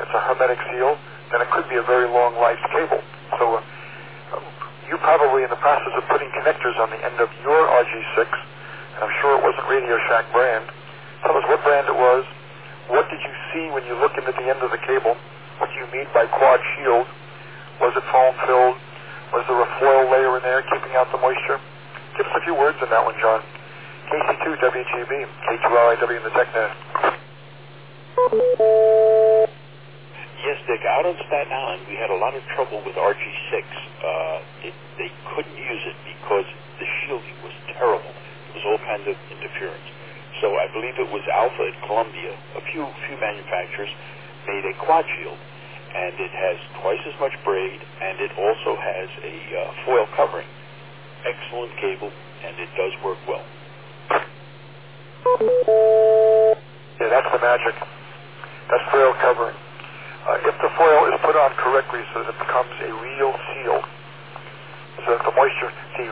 it's a hermetic seal, then it could be a very long-life cable. So you're probably in the process of putting connectors on the end of your RG6, and I'm sure it wasn't Radio Shack brand. Tell us what brand it was. What did you see when you looked into the end of the cable? What do you mean by quad shield? Was it foam-filled? Was there a foil layer in there keeping out the moisture? Give us a few words on that one, John. KC2WGB, K2LIW in the TechNet. Yes, Dick, out on Staten Island, we had a lot of trouble with RG6. They couldn't use it because the shielding was terrible. There was all kinds of interference. So I believe it was Alpha at Columbia. A few manufacturers made a quad shield, and it has twice as much braid, and it also has a foil covering. Excellent cable, and it does work well. Yeah, that's the magic. That's foil covering. If the foil is put on correctly so that it becomes a real seal, so that the moisture,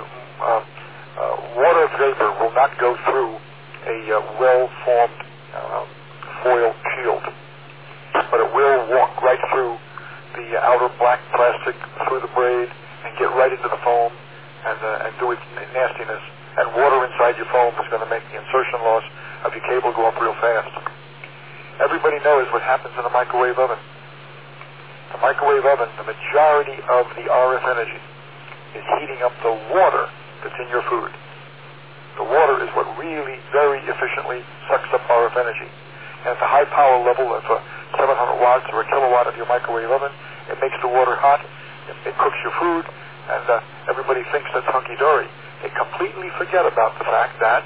water vapor will not go through a well-formed foil shield, but it will walk right through the outer black plastic, through the braid, and get right into the foam and do its nastiness. And water inside your foam is going to make the insertion loss of your cable go up real fast. Everybody knows what happens in a microwave oven. The microwave oven, the majority of the RF energy is heating up the water that's in your food. The water is what really very efficiently sucks up RF energy. And at the high power level of 700 watts or a kilowatt of your microwave oven, it makes the water hot, it cooks your food, and everybody thinks that's hunky-dory. They completely forget about the fact that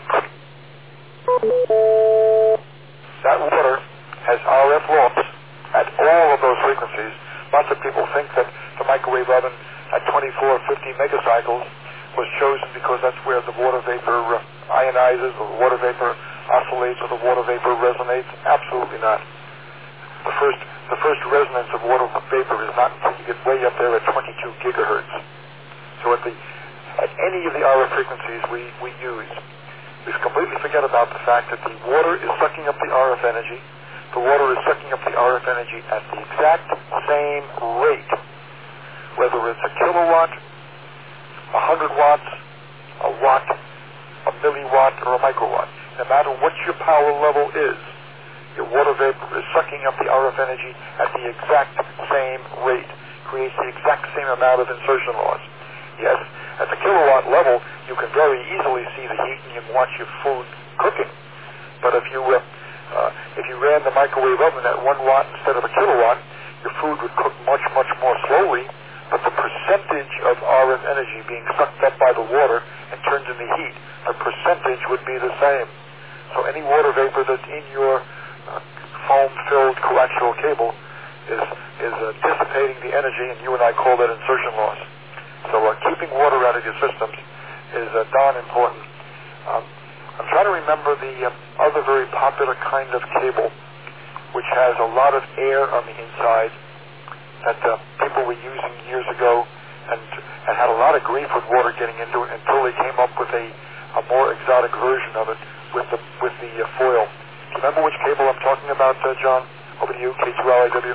water has RF loss at all of those frequencies. Lots of people think that the microwave oven at 2450 megacycles was chosen because that's where the water vapor ionizes, or the water vapor oscillates, or the water vapor resonates. Absolutely not. The first resonance of water vapor is not until you get way up there at 22 gigahertz. So at any of the RF frequencies we use, we completely forget about the fact that the water is sucking up the RF energy. The water is sucking up the RF energy at the exact same rate, whether it's a kilowatt, 100 watts, a watt, a milliwatt, or a microwatt. No matter what your power level is, your water vapor is sucking up the RF energy at the exact same rate, creates the exact same amount of insertion loss. Yes, at the kilowatt level, you can very easily see the heat and you can watch your food cooking. But if you ran the microwave oven at 1 watt instead of a kilowatt, your food would cook much, much more slowly, but the percentage of RF energy being sucked up by the water and turned into heat, the percentage would be the same. So any water vapor that's in your foam-filled coaxial cable is dissipating the energy, and you and I call that insertion loss. So keeping water out of your systems is darn important. I'm trying to remember the other very popular kind of cable, which has a lot of air on the inside, that people were using years ago and had a lot of grief with water getting into it until they came up with a more exotic version of it with the foil. Do you remember which cable I'm talking about, John? Over to you, K2LIW.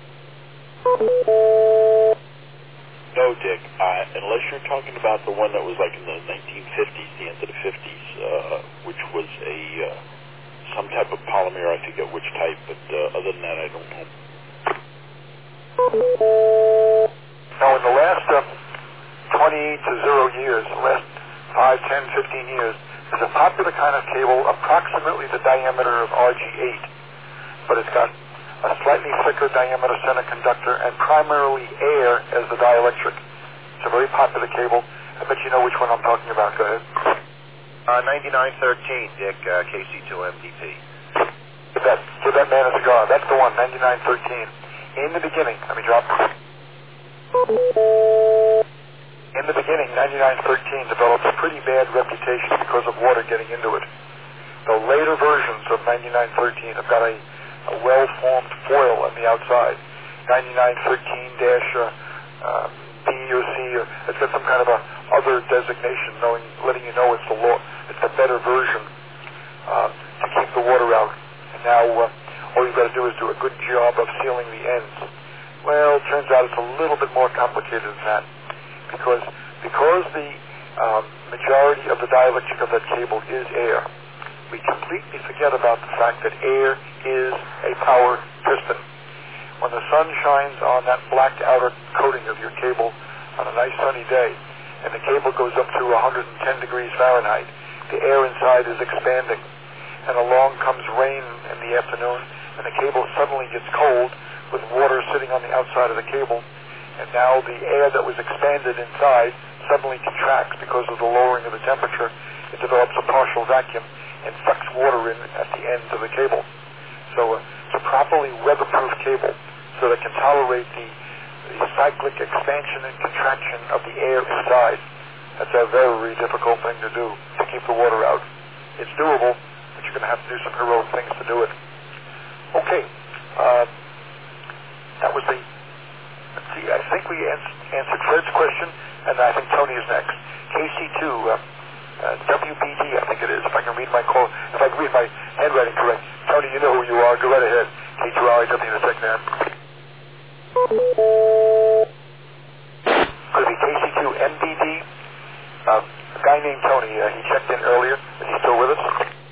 No, Dick. Unless you're talking about the one that was like in the 1950s, the end of the 50s, which was some type of polymer. I forget which type, but other than that, I don't know. Now, in the last 20 to 0 years, the last 5, 10, 15 years, there's a popular kind of cable approximately the diameter of RG8, but it's got a slightly thicker diameter center conductor and primarily air as the dielectric. It's a very popular cable. I bet you know which one I'm talking about. Go ahead. 9913, Dick, KC2MDP. Give that man a cigar. That's the one, 9913. In the beginning, let me drop. In the beginning, 9913 developed a pretty bad reputation because of water getting into it. The later versions of 9913 have got a well-formed foil on the outside. 9913-B or C, it's got some kind of a other designation, letting you know it's the better version to keep the water out. And now all you've got to do is do a good job of sealing the ends. Well, it turns out it's a little bit more complicated than that, because the majority of the dielectric of that cable is air. We completely forget about the fact that air is a power piston. When the sun shines on that black outer coating of your cable on a nice sunny day, and the cable goes up to 110 degrees Fahrenheit, the air inside is expanding. And along comes rain in the afternoon, and the cable suddenly gets cold with water sitting on the outside of the cable, and now the air that was expanded inside suddenly contracts because of the lowering of the temperature. It develops a partial vacuum and sucks water in at the ends of the cable. So it's a properly weatherproof cable so that it can tolerate the cyclic expansion and contraction of the air inside. That's a very difficult thing to do, to keep the water out. It's doable, but you're going to have to do some heroic things to do it. Okay, that was let's see, I think we answered Fred's question, and I think Tony is next. KC2, WBD, I think it is, if I can read my handwriting correct. Tony, you know who you are. Go right ahead. K2RIW in a second there. Could be KC2MBD. A guy named Tony, he checked in earlier. Is he still with us?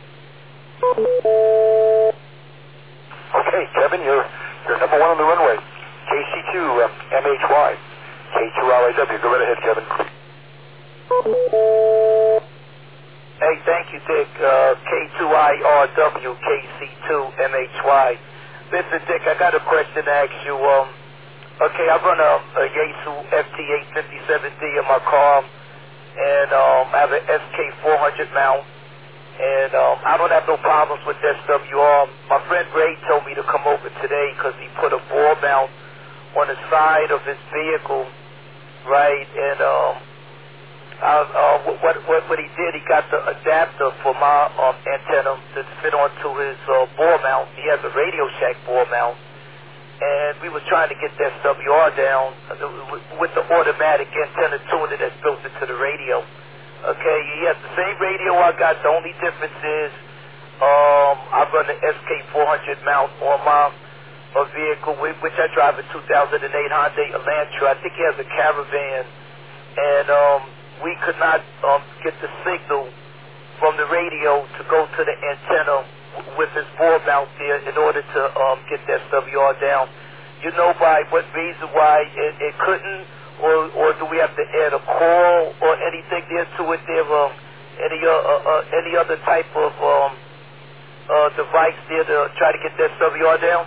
Okay, Kevin, you're number one on the runway. KC2MHY. K2RIW. Go right ahead, Kevin. Hey, thank you, Dick. K2IRW, KC2MHY. Listen, Dick, I got a question to ask you. Okay, I run a Yaesu FT857D in my car, and I have an SK400 mount, and I don't have no problems with SWR. My friend Ray told me to come over today because he put a ball mount on the side of his vehicle, right, and what he did, he got the adapter for my antenna to fit onto his ball mount. He has a Radio Shack ball mount, and we were trying to get the SWR down with the automatic antenna tuner that's built into the radio. Okay, he has the same radio I got. The only difference is I run the SK400 mount on my vehicle, which I drive a 2008 Hyundai Elantra. I think he has a Caravan, and we could not get the signal from the radio to go to the antenna with his ball mount there in order to get the SWR down. You know by what reason why it couldn't, or do we have to add a coil or anything there to it there, any other type of device there to try to get the SWR down?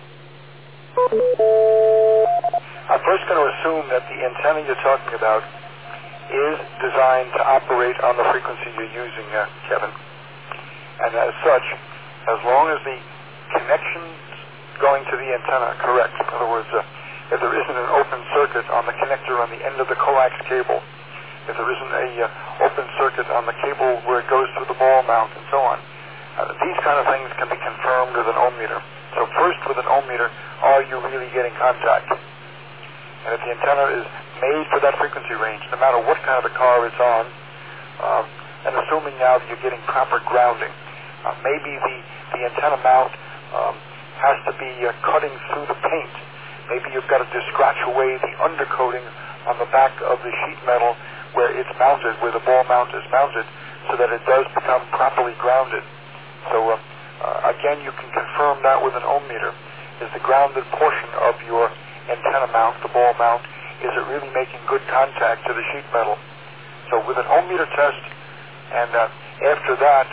I'm first going to assume that the antenna you're talking about is designed to operate on the frequency you're using, Kevin. And as such, as long as the connections going to the antenna are correct, in other words, if there isn't an open circuit on the connector on the end of the coax cable, if there isn't a open circuit on the cable where it goes through the ball mount and so on, these kind of things can be confirmed with an ohm meter. So first, with an ohm meter, are you really getting contact? And if the antenna is made for that frequency range, no matter what kind of a car it's on, and assuming now that you're getting proper grounding, maybe the antenna mount has to be cutting through the paint. Maybe you've got to just scratch away the undercoating on the back of the sheet metal where it's mounted, where the ball mount is mounted, so that it does become properly grounded. So again, you can confirm that with an ohm meter. Is the grounded portion of your antenna mount, the ball mount, is it really making good contact to the sheet metal? So with an ohm meter test, and after that,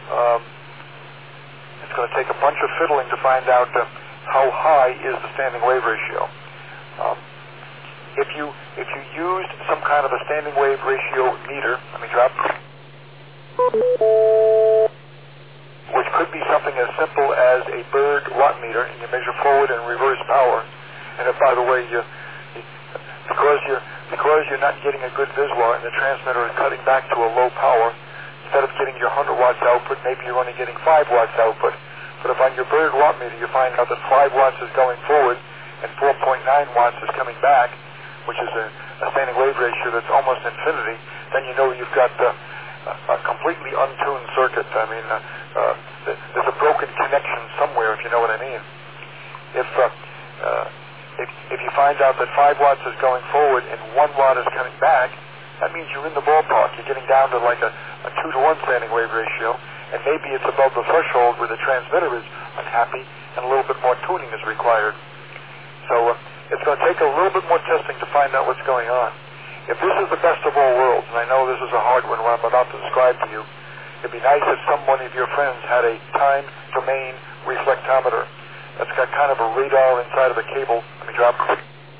it's going to take a bunch of fiddling to find out how high is the standing wave ratio. If you used some kind of a standing wave ratio meter, let me drop, which could be something as simple as a Bird watt meter, and you measure forward and reverse power. And if, by the way, because you're not getting a good VISWAR and the transmitter is cutting back to a low power, instead of getting your 100 watts output, maybe you're only getting 5 watts output. But if on your Bird watt meter you find out that 5 watts is going forward and 4.9 watts is coming back, which is a standing wave ratio that's almost infinity, then you know you've got a completely untuned circuit. I mean, there's a broken connection somewhere, if you know what I mean. If you find out that 5 watts is going forward and 1 watt is coming back, that means you're in the ballpark. You're getting down to like a 2-to-1 standing wave ratio, and maybe it's above the threshold where the transmitter is unhappy and a little bit more tuning is required. So it's going to take a little bit more testing to find out what's going on. If this is the best of all worlds, and I know this is a hard one what I'm about to describe to you, it'd be nice if one of your friends had a time domain reflectometer that's got kind of a radar inside of the cable. Let me drop it.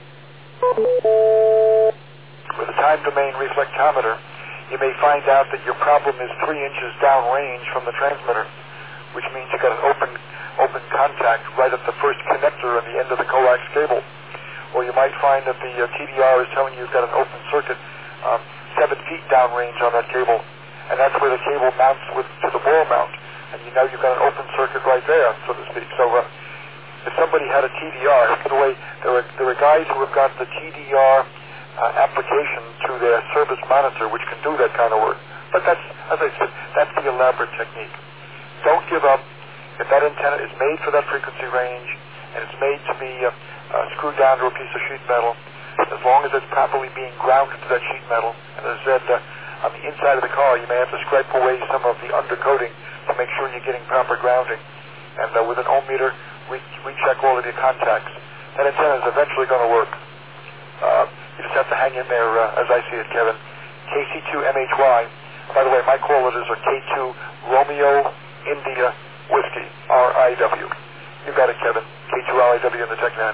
With a time domain reflectometer, you may find out that your problem is 3 inches downrange from the transmitter, which means you've got an open contact right at the first connector on the end of the coax cable. Or you might find that the TDR is telling you you've got an open circuit 7 feet downrange on that cable, and that's where the cable mounts to the ball mount, and you know you've got an open circuit right there, so to speak. So if somebody had a TDR, by the way, there are guys who have got the TDR application to their service monitor, which can do that kind of work. But that's, as I said, that's the elaborate technique. Don't give up. If that antenna is made for that frequency range, and it's made to be screwed down to a piece of sheet metal, as long as it's properly being grounded to that sheet metal, and as I said, on the inside of the car, you may have to scrape away some of the undercoating to make sure you're getting proper grounding. And with an ohm meter, we check all of your contacts. That antenna is eventually going to work. You just have to hang in there, as I see it, Kevin. KC2MHY. By the way, my call letters are K2 Romeo India Whiskey, RIW. You got it, Kevin. K2 RIW in the TechNet.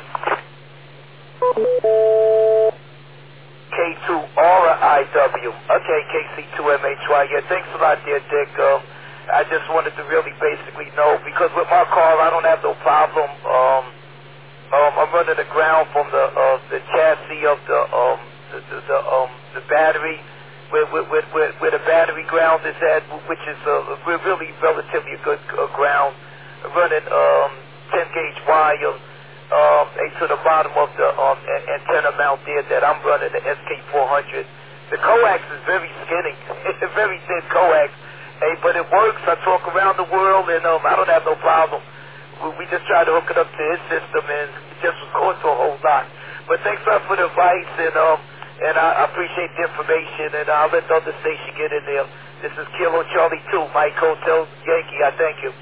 K2 RIW. Okay, KC2MHY. Yeah, thanks a lot there, Dick. I just wanted to really basically know, because with my car, I don't have no problem. I'm running the ground from the chassis of the battery, where the battery ground is at, which is really relatively a good ground. Running 10 gauge wire to the bottom of the antenna mount there that I'm running, the SK400. The coax is very skinny. It's a very thin coax, but it works. I talk around the world, and I don't have no problem. We just try to hook it up to his system, and it just was going to a whole lot. But thanks a lot for the advice, and I appreciate the information, and I'll let the other station get in there. This is Kilo Charlie 2, Mike Hotel Yankee. I thank you.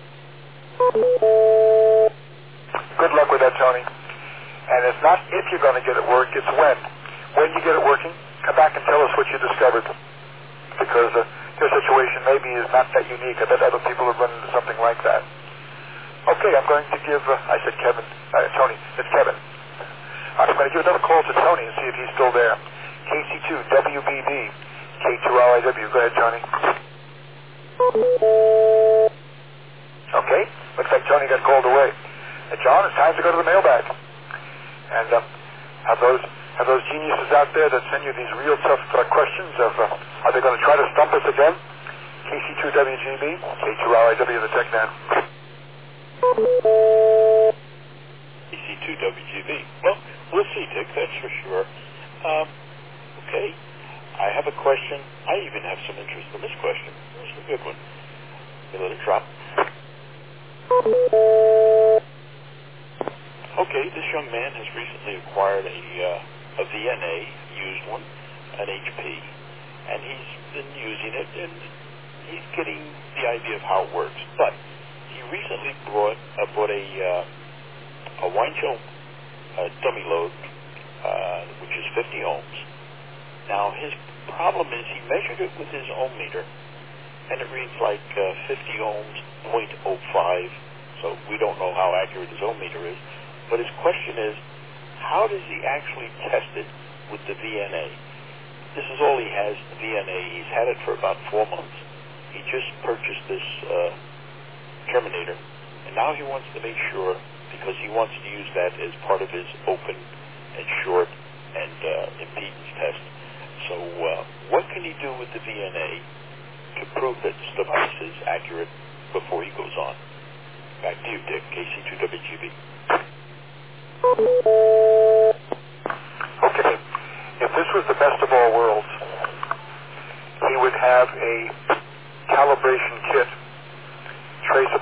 Good luck with that, Tony. And it's not if you're going to get it work, it's when. When you get it working, come back and tell us what you discovered. Because your situation maybe is not that unique. I bet other people have run into something like that. Okay, I'm going to give, I said Kevin, Tony, it's Kevin. I'm going to give another call to Tony and see if he's still there. KC2WBB, K2RIW. Go ahead, Tony. Okay, looks like Tony got called away. John, it's time to go to the mailbag. And have those geniuses out there that send you these real tough questions of, are they going to try to stump us again? KC2WGB, K2RIW in the TechNet. KC2WGB. Well, we'll see, Dick, that's for sure. Okay, I have a question. I even have some interest in this question. This is a good one. You let it drop. Okay, this young man has recently acquired a VNA, used one, an HP, and he's been using it, and he's getting the idea of how it works. But he recently bought a Weinchill dummy load, which is 50 ohms. Now, his problem is he measured it with his ohm meter, and it reads like 50 ohms, 0.05, so we don't know how accurate his ohm meter is. But his question is, how does he actually test it with the VNA? This is all he has, the VNA. He's had it for about 4 months. He just purchased this terminator, and now he wants to make sure, because he wants to use that as part of his open and short and impedance test. So what can he do with the VNA to prove that this device is accurate before he goes on? Back to you, Dick, KC2WGB. Okay, if this was the best of all worlds, he would have a calibration kit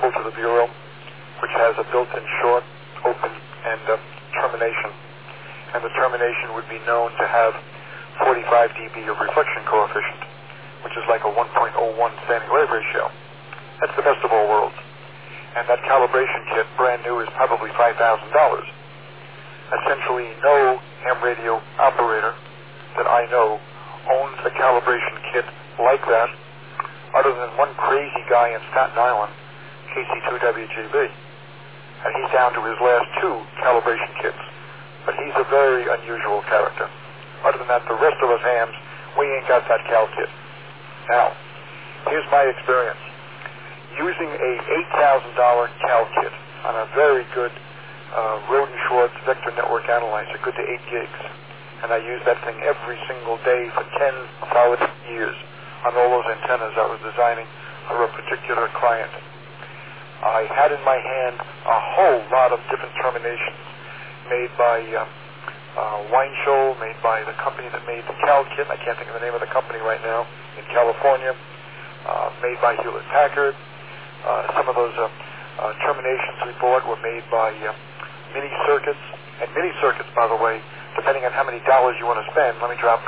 comparable to the Bureau, which has a built-in short, open, and termination. And the termination would be known to have 45 dB of reflection coefficient, which is like a 1.01 standing wave ratio. That's the best of all worlds. And that calibration kit, brand new, is probably $5,000. Essentially, no ham radio operator that I know owns a calibration kit like that, other than one crazy guy in Staten Island, KC2WGB. And he's down to his last 2 calibration kits. But he's a very unusual character. Other than that, the rest of us hams, we ain't got that cal kit. Now, here's my experience. Using a $8,000 cal kit on a very good Roden Schwartz vector network analyzer, good to 8 gigs. And I used that thing every single day for 10 solid years on all those antennas I was designing for a particular client. I had in my hand a whole lot of different terminations made by Weinschel, made by the company that made the cal kit. I can't think of the name of the company right now, in California, made by Hewlett-Packard. Some of those terminations we bought were made by Mini Circuits. And Mini Circuits, by the way, depending on how many dollars you want to spend, let me drop.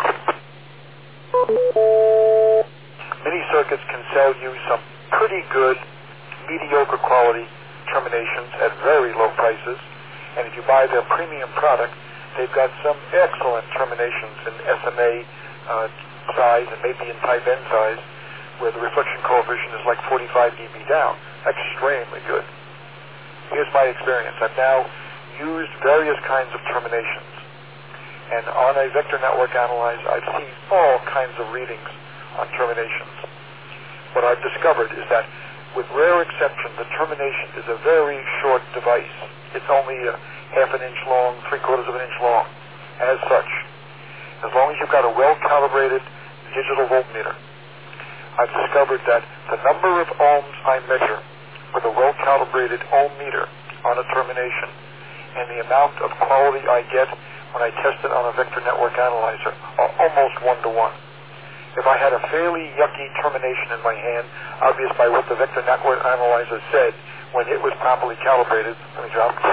Mini Circuits can sell you some pretty good, mediocre quality terminations at very low prices. And if you buy their premium product, they've got some excellent terminations in SMA size and maybe in type N size, where the reflection coefficient is like 45 dB down. Extremely good. Here's my experience. I've now used various kinds of terminations. And on a vector network analyzer, I've seen all kinds of readings on terminations. What I've discovered is that, with rare exception, the termination is a very short device. It's only a half an inch long, 3/4 of an inch long. As such, as long as you've got a well-calibrated digital voltmeter, I've discovered that the number of ohms I measure with a well-calibrated ohm meter on a termination and the amount of quality I get when I test it on a vector network analyzer are almost 1-to-1. If I had a fairly yucky termination in my hand, obvious by what the vector network analyzer said when it was properly calibrated, let me drop.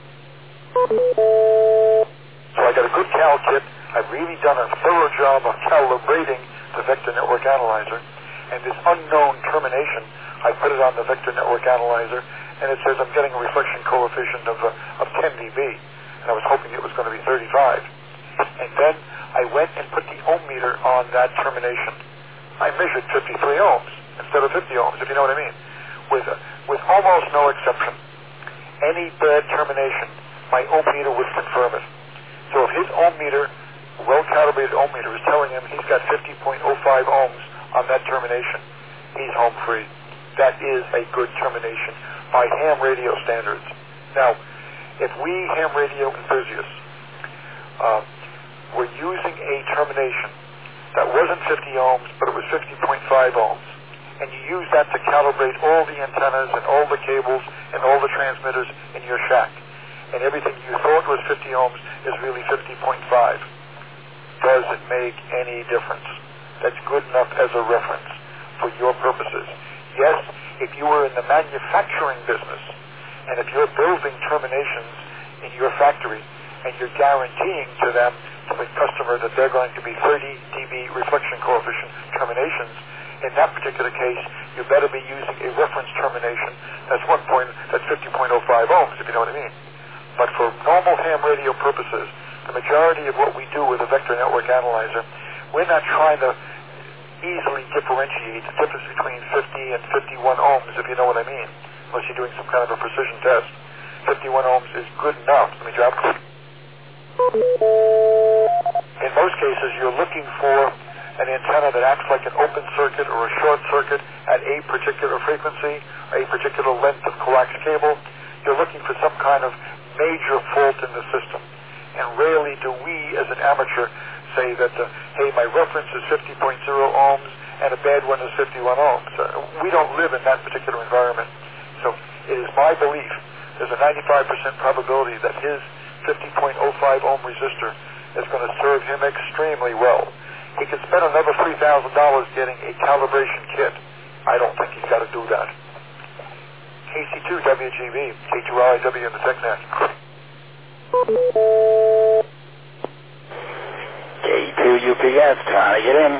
So I got a good cal kit. I've really done a thorough job of calibrating the vector network analyzer. And this unknown termination, I put it on the vector network analyzer, and it says I'm getting a reflection coefficient of 10 dB. And I was hoping it was going to be 35. And then I went and put the ohm meter on that termination. I measured 53 ohms instead of 50 ohms, if you know what I mean. With almost no exception, any bad termination, my ohm meter would confirm it. So if his ohm meter, well-calibrated ohm meter, is telling him he's got 50.05 ohms on that termination, he's home free. That is a good termination by ham radio standards. Now, if we ham radio enthusiasts were using a termination that wasn't 50 ohms, but it was 50.5 ohms, and you use that to calibrate all the antennas and all the cables and all the transmitters in your shack, and everything you thought was 50 ohms is really 50.5, does it make any difference? That's good enough as a reference for your purposes. Yes, if you were in the manufacturing business, and if you're building terminations in your factory, and you're guaranteeing to them, to the customer, that they're going to be 30 dB reflection coefficient terminations, in that particular case, you better be using a reference termination that's 50.05 ohms, if you know what I mean. But for normal ham radio purposes, the majority of what we do with a vector network analyzer, we're not trying to easily differentiate the difference between 50 and 51 ohms, if you know what I mean, unless you're doing some kind of a precision test. 51 ohms is good enough. Let me drop. In most cases, you're looking for an antenna that acts like an open circuit or a short circuit at a particular frequency, a particular length of coax cable. You're looking for some kind of major fault in the system. And rarely do we, as an amateur, say that, hey, my reference is 50.0 ohms and a bad one is 51 ohms. We don't live in that particular environment. So it is my belief there's a 95% probability that his 50.05 ohm resistor is going to serve him extremely well. He could spend another $3,000 getting a calibration kit. I don't think he's got to do that. KC2 WGB, K2RIW in the TechNet. K2 UPS, trying to get in.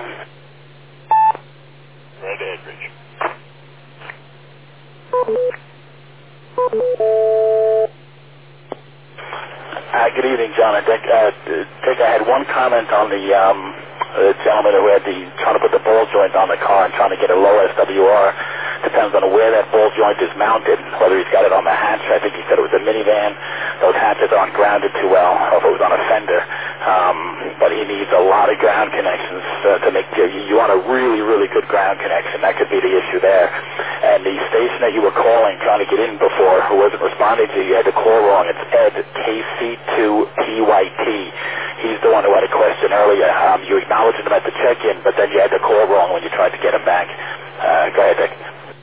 Right ahead, Rich. Good evening, John. I think I had one comment on the gentleman who had trying to put the ball joint on the car and trying to get a low SWR. Depends on where that ball joint is mounted, whether he's got it on the hatch. I think he said it was a minivan. Those hatches aren't grounded too well, or if it was on a fender. But he needs a lot of ground connections to make you want a really, really good ground connection. That could be the issue there. And the station that you were calling, trying to get in before, who wasn't responding to you, had the call wrong. It's Ed, KC2PYT. He's the one who had a question earlier. You acknowledged him at the check-in, but then you had the call wrong when you tried to get him back. Go ahead, Dick.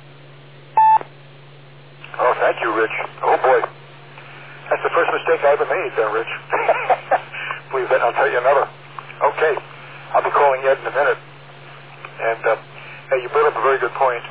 Oh, thank you, Rich. Oh, boy. That's the first mistake I ever made there, Rich. Believe that, and I'll tell you another. Okay. I'll be calling Ed in a minute. And, hey, you brought up a very good point.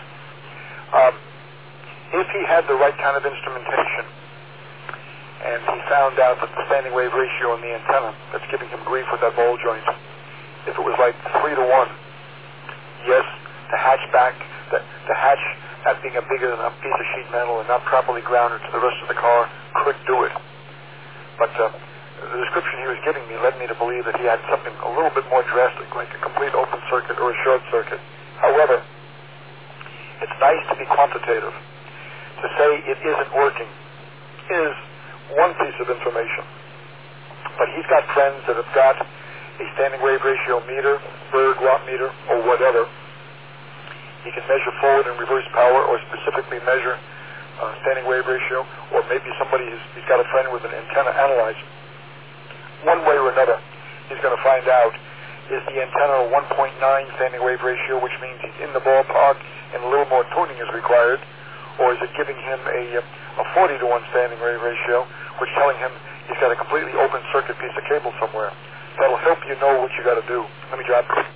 If he had the right kind of instrumentation, and he found out that the standing wave ratio in the antenna that's giving him grief with that ball joint, if it was like 3 to 1, yes, the hatchback, the hatch, that being a bigger than a piece of sheet metal and not properly grounded to the rest of the car, could do it. But the description he was giving me led me to believe that he had something a little bit more drastic, like a complete open circuit or a short circuit. However, it's nice to be quantitative. To say it isn't working is one piece of information. But he's got friends that have got a standing wave ratio meter, Berg watt meter, or whatever. He can measure forward and reverse power, or specifically measure standing wave ratio, or maybe he's got a friend with an antenna analyzer. One way or another, he's going to find out, is the antenna a 1.9 standing wave ratio, which means he's in the ballpark and a little more tuning is required, or is it giving him a 40 to 1 standing wave ratio, which is telling him he's got a completely open circuit piece of cable somewhere. That'll help you know what you got to do. Let me drop it.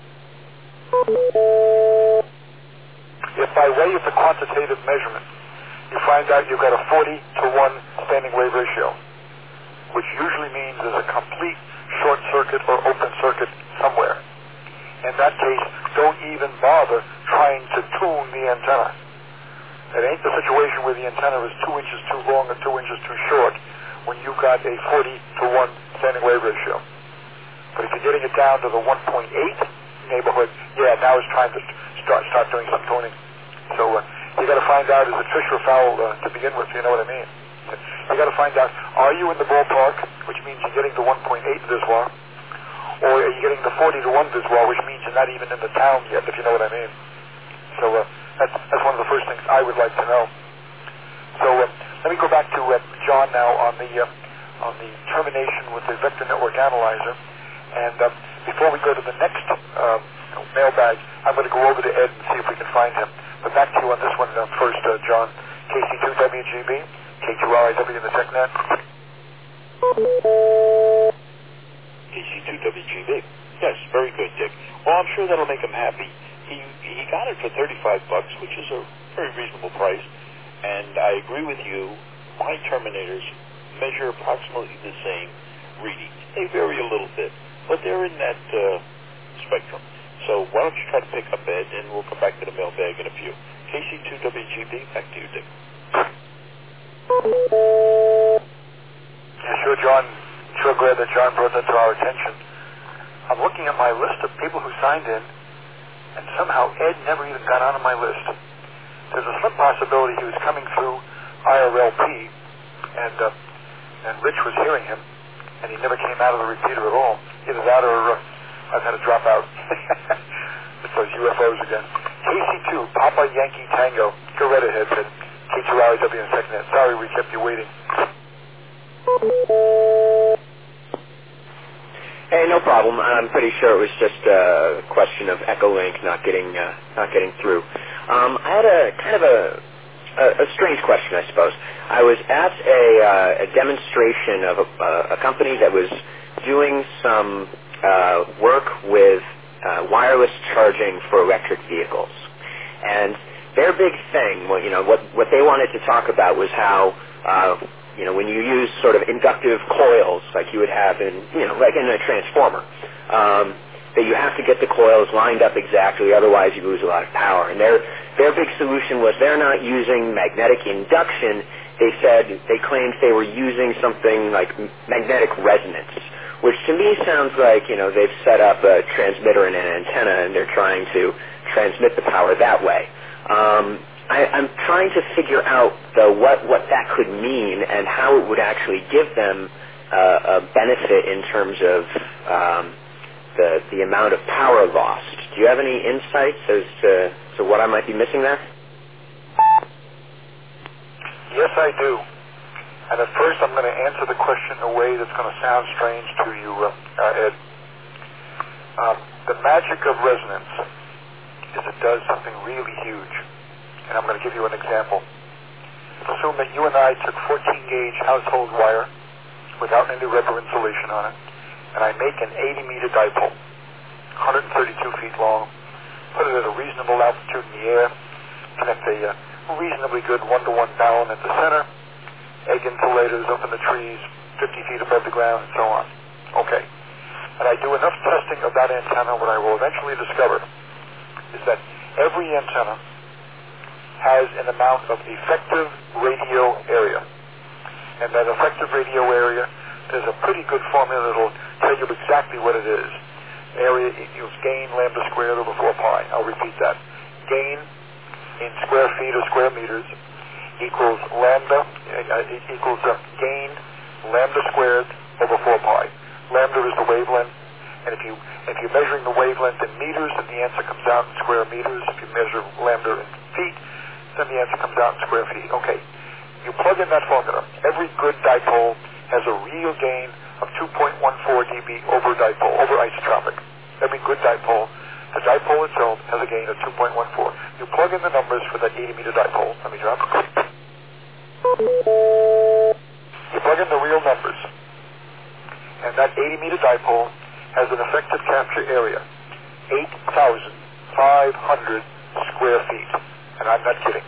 If by way of the quantitative measurement, you find out you've got a 40 to 1 standing wave ratio, which usually means there's a complete short circuit or open circuit somewhere. In that case, don't even bother trying to tune the antenna. It ain't the situation where the antenna is 2 inches too long or 2 inches too short when you've got a 40 to 1 standing wave ratio. But if you're getting it down to the 1.8 neighborhood, yeah, now it's time to start doing some tuning. So you got to find out, is it fish or fowl to begin with, you know what I mean? You got to find out, are you in the ballpark, which means you're getting the 1.8 Viswar, or are you getting the 40 to 1 Viswar, which means you're not even in the town yet, if you know what I mean? So that's one of the first things I would like to know. So let me go back to John now on the termination with the vector network analyzer. And before we go to the next mailbag, I'm going to go over to Ed and see if we can find him. But back to you on this one first, John. KC2WGB, K2RIW in the TechNet. KC2WGB. Yes, very good, Dick. Well, I'm sure that'll make him happy. He got it for $35, which is a very reasonable price. And I agree with you. My terminators measure approximately the same reading. They vary a little bit, but they're in that spectrum. So why don't you try to pick up Ed, and we'll come back to the mailbag in a few. KC2WGB, back to you, Dick. Yeah, sure, John. Sure glad that John brought that to our attention. I'm looking at my list of people who signed in, and somehow Ed never even got onto my list. There's a slim possibility he was coming through IRLP, and Rich was hearing him, and he never came out of the repeater at all. Either that or I've had to drop out. It's those UFOs again. KC2, Papa Yankee Tango. Go right ahead, Ed. K2RIW in TechNet. Sorry we kept you waiting. Hey, no problem. I'm pretty sure it was just a question of Echolink not getting through. I had a kind of a strange question, I suppose. I was at a demonstration of a company that was doing some work with wireless charging for electric vehicles, and their big thing, what they wanted to talk about was how, when you use sort of inductive coils like you would have in, like in a transformer, that you have to get the coils lined up exactly, otherwise you lose a lot of power. And their big solution was they're not using magnetic induction. They claimed they were using something like magnetic resonance, which to me sounds like, they've set up a transmitter and an antenna and they're trying to transmit the power that way. I'm trying to figure out, though, what that could mean and how it would actually give them a benefit in terms of the amount of power lost. Do you have any insights as to what I might be missing there? Yes, I do. And at first I'm going to answer the question in a way that's going to sound strange to you, Ed. The magic of resonance is it does something really huge. And I'm going to give you an example. Assume that you and I took 14-gauge household wire without any rubber insulation on it, and I make an 80-meter dipole, 132 feet long, put it at a reasonable altitude in the air, connect a reasonably good 1-to-1 balun at the center, egg insulators up in the trees, 50 feet above the ground, and so on. Okay. And I do enough testing of that antenna, what I will eventually discover is that every antenna has an amount of effective radio area. And that effective radio area, there's a pretty good formula that will tell you exactly what it is. Area equals gain lambda squared over 4 pi. I'll repeat that. Gain in square feet or square meters equals lambda, equals gain lambda squared over 4 pi. Lambda is the wavelength, and if you're measuring the wavelength in meters, then the answer comes out in square meters. If you measure lambda in feet, then the answer comes out in square feet. Okay, you plug in that formula. Every good dipole has a real gain of 2.14 dB over isotropic. Every good dipole. The dipole itself has a gain of 2.14. You plug in the numbers for that 80-meter dipole. Let me drop. You plug in the real numbers. And that 80-meter dipole has an effective capture area, 8,500 square feet. And I'm not kidding.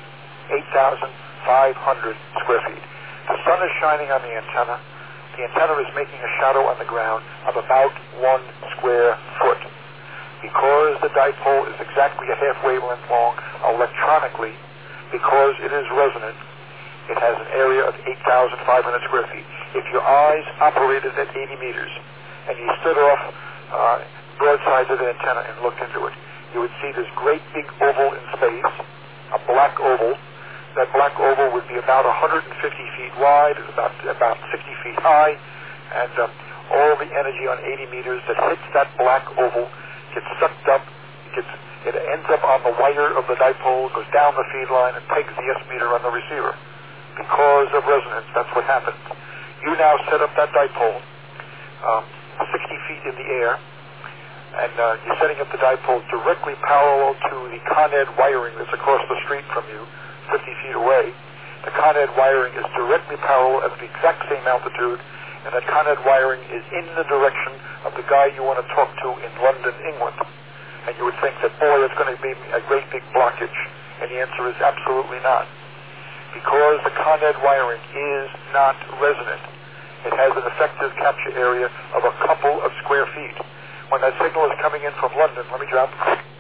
8,500 square feet. The sun is shining on the antenna. The antenna is making a shadow on the ground of about 1 square foot. Because the dipole is exactly a half wavelength long electronically, because it is resonant, it has an area of 8,500 square feet. If your eyes operated at 80 meters and you stood off broadside to the antenna and looked into it, you would see this great big oval in space, a black oval. That black oval would be about 150 feet wide, about 60 feet high, and all the energy on 80 meters that hits that black oval gets sucked up, it ends up on the wire of the dipole, goes down the feed line, and pegs the S meter on the receiver. Because of resonance, that's what happens. You now set up that dipole 60 feet in the air, and you're setting up the dipole directly parallel to the Con Ed wiring that's across the street from you, 50 feet away. The Con Ed wiring is directly parallel at the exact same altitude, and that Con Ed wiring is in the direction of the guy you want to talk to in London, England. And you would think that, boy, it's going to be a great big blockage. And the answer is absolutely not. Because the Con Ed wiring is not resonant. It has an effective capture area of a couple of square feet. When that signal is coming in from London, let me drop.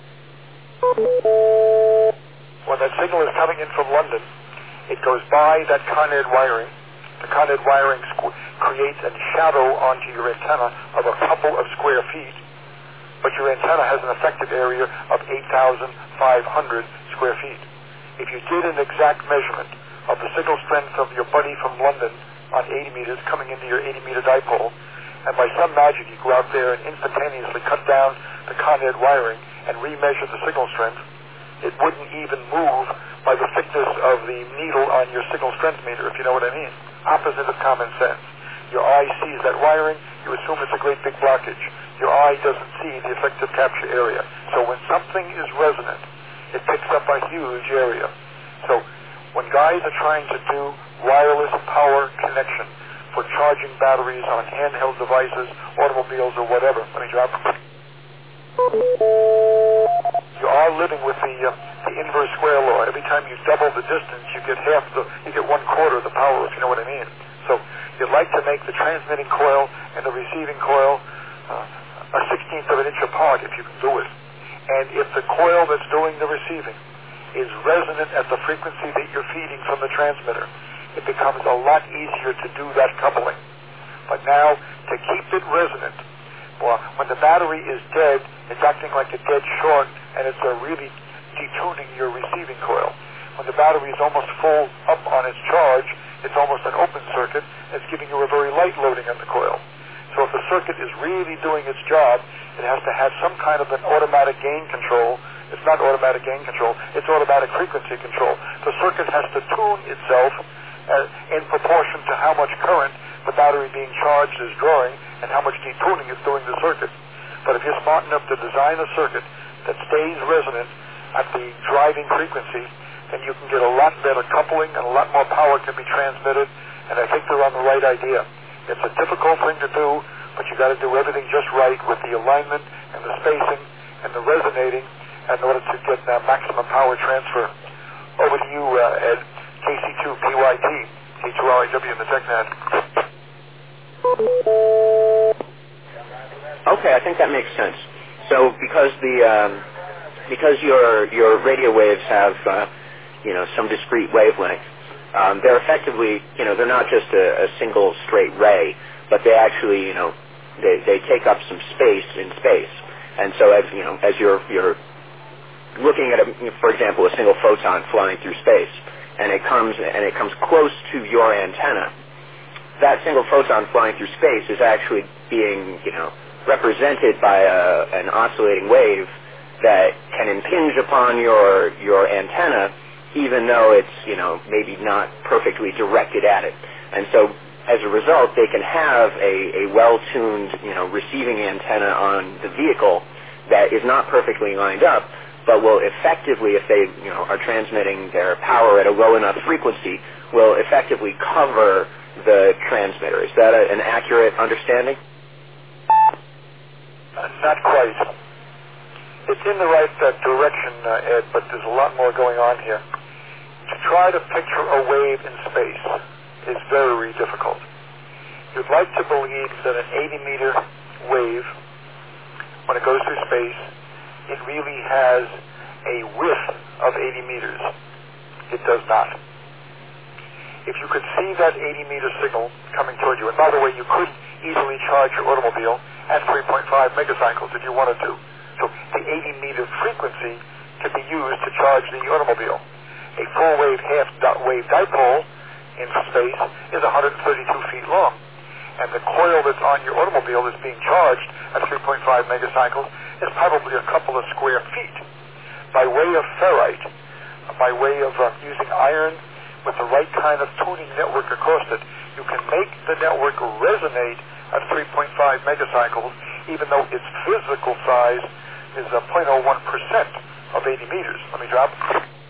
When that signal is coming in from London, it goes by that Con Ed wiring. The Con Ed wiring creates a shadow onto your antenna of a couple of square feet, but your antenna has an effective area of 8,500 square feet. If you did an exact measurement of the signal strength of your buddy from London on 80 meters coming into your 80-meter dipole, and by some magic you go out there and instantaneously cut down the Con Ed wiring and remeasure the signal strength, it wouldn't even move by the thickness of the needle on your signal strength meter, if you know what I mean. Opposite of common sense. Your eye sees that wiring, you assume it's a great big blockage. Your eye doesn't see the effective capture area. So when something is resonant, it picks up a huge area. So when guys are trying to do wireless power connection for charging batteries on handheld devices, automobiles, or whatever, let me drop. Your are living with the inverse square law. Every time you double the distance, you get one quarter of the power, if you know what I mean. So you'd like to make the transmitting coil and the receiving coil a 16th of an inch apart, if you can do it. And if the coil that's doing the receiving is resonant at the frequency that you're feeding from the transmitter, it becomes a lot easier to do that coupling. But now, to keep it resonant, well, when the battery is dead, it's acting like a dead short, and it's really detuning your receiving coil. When the battery is almost full up on its charge, it's almost an open circuit, and it's giving you a very light loading on the coil. So if the circuit is really doing its job, it has to have some kind of an automatic gain control. It's not automatic gain control, it's automatic frequency control. The circuit has to tune itself in proportion to how much current the battery being charged is drawing and how much detuning it's doing the circuit. But if you're smart enough to design a circuit that stays resonant at the driving frequency, then you can get a lot better coupling and a lot more power can be transmitted, and I think they're on the right idea. It's a difficult thing to do, but you got to do everything just right with the alignment and the spacing and the resonating in order to get maximum power transfer. Over to you, Ed, KC2PYT, K2RIW in the TechNet. Okay, I think that makes sense. So because your radio waves have some discrete wavelength, they're effectively they're not just a single straight ray, but they actually they take up some space in space. And so as you're looking at for example, a single photon flying through space, and it comes close to your antenna, that single photon flying through space is actually being represented by an oscillating wave that can impinge upon your antenna, even though it's maybe not perfectly directed at it. And so as a result, they can have a well-tuned receiving antenna on the vehicle that is not perfectly lined up, but will effectively, if they are transmitting their power at a low enough frequency, will effectively cover the transmitter. Is that an accurate understanding? Not quite. It's in the right direction, Ed, but there's a lot more going on here. To try to picture a wave in space is very difficult. You'd like to believe that an 80-meter wave, when it goes through space, it really has a width of 80 meters. It does not. If you could see that 80-meter signal coming toward you, and by the way, you could easily charge your automobile at 3.5 megacycles if you wanted to. So the 80-meter frequency could be used to charge the automobile. A full-wave half-wave dipole in space is 132 feet long, and the coil that's on your automobile that's being charged at 3.5 megacycles is probably a couple of square feet. By way of ferrite, by way of using iron with the right kind of tuning network across it, you can make the network resonate at 3.5 megacycles, even though its physical size is 0.01% of 80 meters. Let me drop.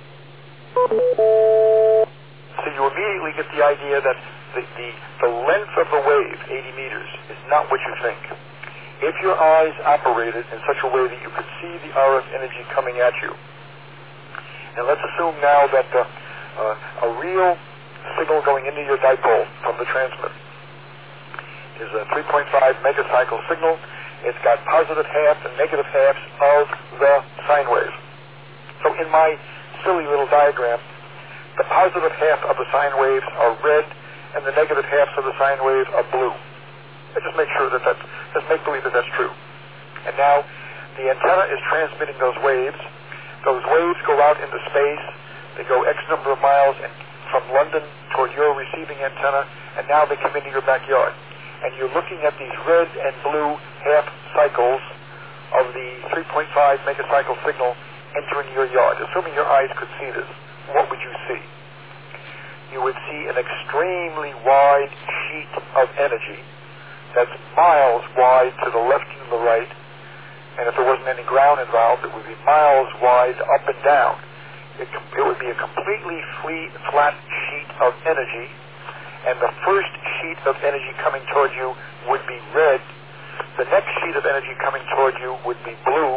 So you immediately get the idea that the length of the wave, 80 meters, is not what you think. If your eyes operated in such a way that you could see the RF energy coming at you, and let's assume now that a real signal going into your dipole from the transmitter is a 3.5 megacycle signal. It's got positive halves and negative halves of the sine wave. So in my silly little diagram, the positive half of the sine waves are red, and the negative halves of the sine wave are blue. I just make sure just make believe that that's true. And now the antenna is transmitting those waves. Those waves go out into space. They go X number of miles from London toward your receiving antenna, and now they come into your backyard. And you're looking at these red and blue half cycles of the 3.5 megacycle signal entering your yard. Assuming your eyes could see this, what would you see? You would see an extremely wide sheet of energy that's miles wide to the left and the right, and if there wasn't any ground involved, it would be miles wide up and down. It would be a completely flat sheet of energy, and the first sheet of energy coming toward you would be red. The next sheet of energy coming toward you would be blue.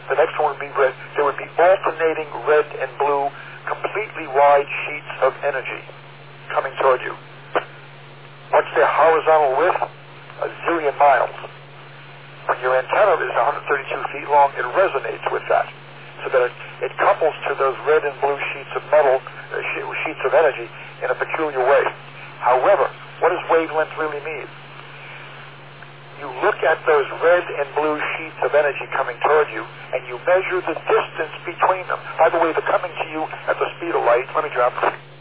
The next one would be red. There would be alternating red and blue, completely wide sheets of energy coming toward you. What's their horizontal width? A zillion miles. When your antenna is 132 feet long, it resonates with that, so that it couples to those red and blue sheets of metal, sheets of energy, in a peculiar way. However, what does wavelength really mean? You look at those red and blue sheets of energy coming toward you, and you measure the distance between them. By the way, they're coming to you at the speed of light. Let me drop.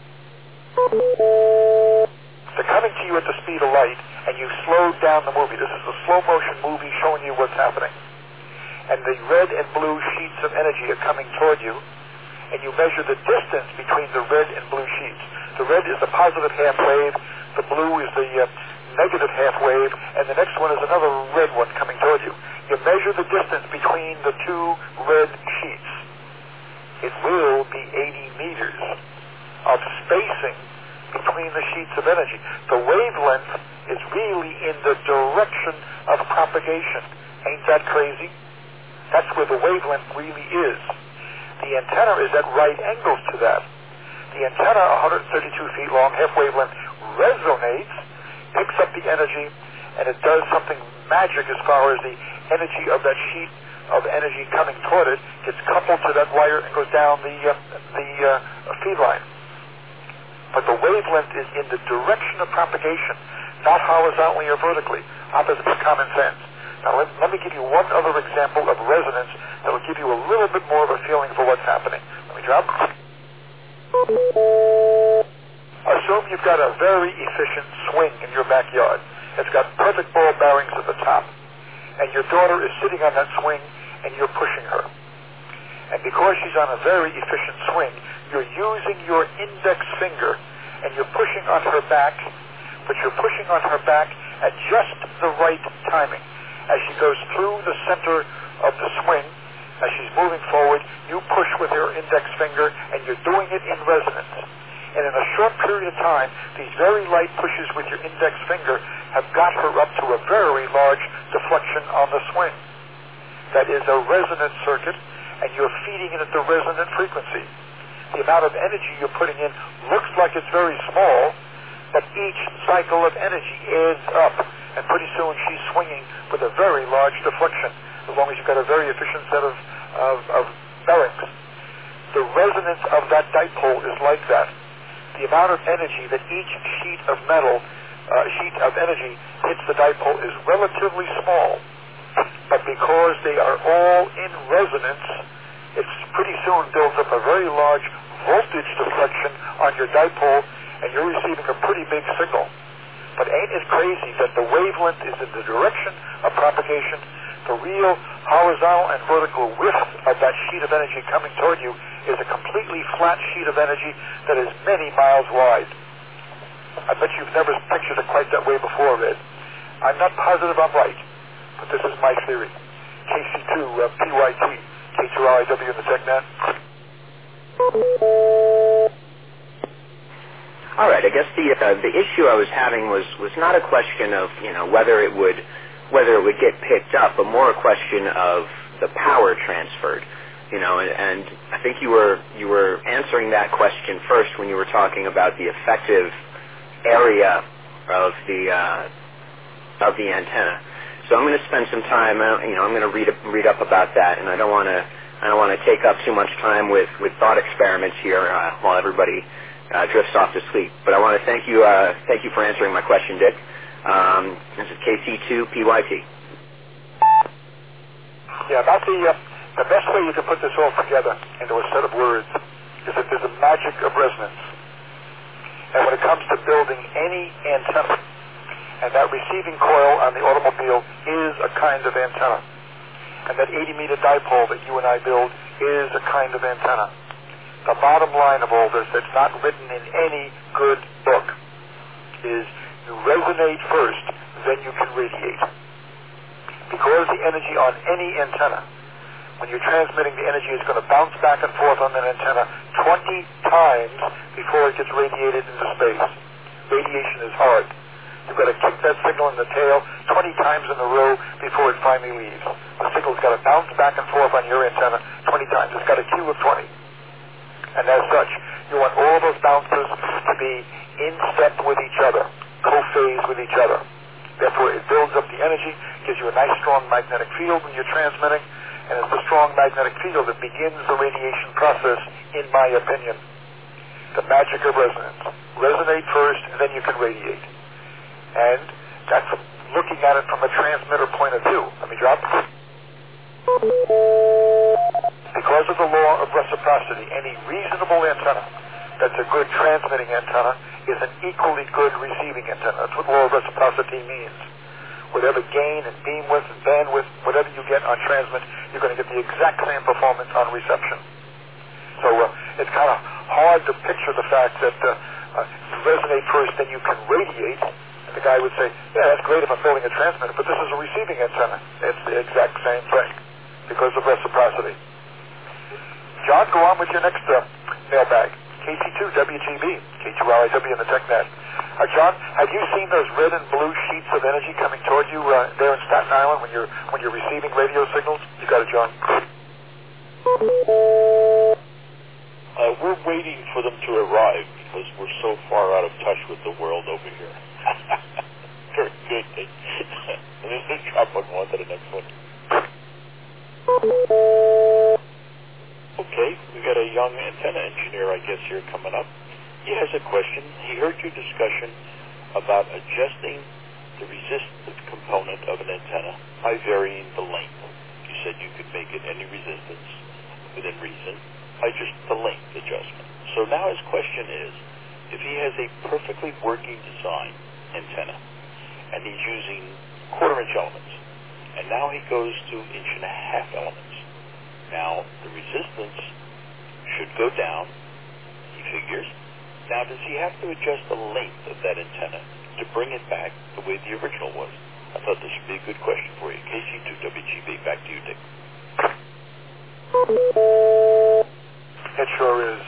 They're coming to you at the speed of light, and you slow down the movie. This is a slow-motion movie showing you what's happening. And the red and blue sheets of energy are coming toward you, and you measure the distance between the red and blue sheets. The red is the positive half wave, the blue is the negative half wave, and the next one is another red one coming toward you. You measure the distance between the two red sheets. It will be 80 meters of spacing between the sheets of energy. The wavelength is really in the direction of propagation. Ain't that crazy? That's where the wavelength really is. The antenna is at right angles to that. The antenna, 132 feet long, half wavelength, resonates, picks up the energy, and it does something magic as far as the energy of that sheet of energy coming toward it gets coupled to that wire and goes down the feed line. But the wavelength is in the direction of propagation, not horizontally or vertically, opposite to common sense. Now let me give you one other example of resonance that will give you a little bit more of a feeling for what's happening. Let me drop. Assume you've got a very efficient swing in your backyard. It's got perfect ball bearings at the top. And your daughter is sitting on that swing and you're pushing her. And because she's on a very efficient swing, you're using your index finger and you're pushing on her back, but you're pushing on her back at just the right timing. As she goes through the center of the swing, as she's moving forward, you push with your index finger and you're doing it in resonance. And in a short period of time, these very light pushes with your index finger have got her up to a very large deflection on the swing. That is a resonance circuit, and you're feeding it at the resonant frequency. The amount of energy you're putting in looks like it's very small, but each cycle of energy adds up, and pretty soon she's swinging with a very large deflection, as long as you've got a very efficient set of bearings. The resonance of that dipole is like that. The amount of energy that each sheet of energy hits the dipole is relatively small, but because they are all in resonance, it pretty soon builds up a very large voltage deflection on your dipole, and you're receiving a pretty big signal. But ain't it crazy that the wavelength is in the direction of propagation? The real horizontal and vertical width of that sheet of energy coming toward you is a completely flat sheet of energy that is many miles wide. I bet you've never pictured it quite that way before, Ed. I'm not positive I'm right, but this is my theory. KC2, PYT, K2RIW in the TechNet. All right, I guess the issue I was having was not a question of whether it would get picked up, but more a question of the power transferred. And I think you were answering that question first when you were talking about the effective area of the antenna. So I'm going to spend some time. I'm going to read up about that, and I don't want to take up too much time with thought experiments here while everybody drifts off to sleep. But I want to thank you for answering my question, Dick. This is KC2PYT. Yeah, about the best way you can put this all together into a set of words is that there's a magic of resonance. And when it comes to building any antenna, and that receiving coil on the automobile is a kind of antenna, and that 80-meter dipole that you and I build is a kind of antenna. The bottom line of all this that's not written in any good book is you resonate first, then you can radiate. Because the energy on any antenna, when you're transmitting the energy, is going to bounce back and forth on that antenna 20 times before it gets radiated into space. Radiation is hard. You've got to kick that signal in the tail 20 times in a row before it finally leaves. The signal's got to bounce back and forth on your antenna 20 times. It's got a queue of 20. And as such, you want all those bounces to be in step with each other, co-phase with each other. Therefore, it builds up the energy, gives you a nice strong magnetic field when you're transmitting, and it's the strong magnetic field that begins the radiation process, in my opinion. The magic of resonance. Resonate first, and then you can radiate. And that's looking at it from a transmitter point of view. Let me drop. Because of the law of reciprocity, any reasonable antenna that's a good transmitting antenna is an equally good receiving antenna. That's what law of reciprocity means. Whatever gain and beam width and bandwidth, whatever you get on transmit, you're going to get the exact same performance on reception. So it's kind of hard to picture the fact that you resonate first, then you can radiate. And the guy would say, yeah, that's great if I'm building a transmitter, but this is a receiving antenna. It's the exact same thing because of reciprocity. John, go on with your next mailbag. KC2 WGB, K2RIW in the TechNet. John, have you seen those red and blue sheets of energy coming toward you there in Staten Island when you're receiving radio signals? You got it, John. We're waiting for them to arrive because we're so far out of touch with the world over here. Very good. Let's just drop one to the next one. Okay, we got a young antenna engineer, I guess, here coming up. He has a question. He heard your discussion about adjusting the resistance component of an antenna by varying the length. You said you could make it any resistance within reason by just the length adjustment. So now his question is, if he has a perfectly working design antenna and he's using quarter-inch elements, and now he goes to 1.5-inch elements, now the resistance should go down, he figures. Now, does he have to adjust the length of that antenna to bring it back the way the original was? I thought this would be a good question for you. KC2WGB, back to you, Dick. It sure is.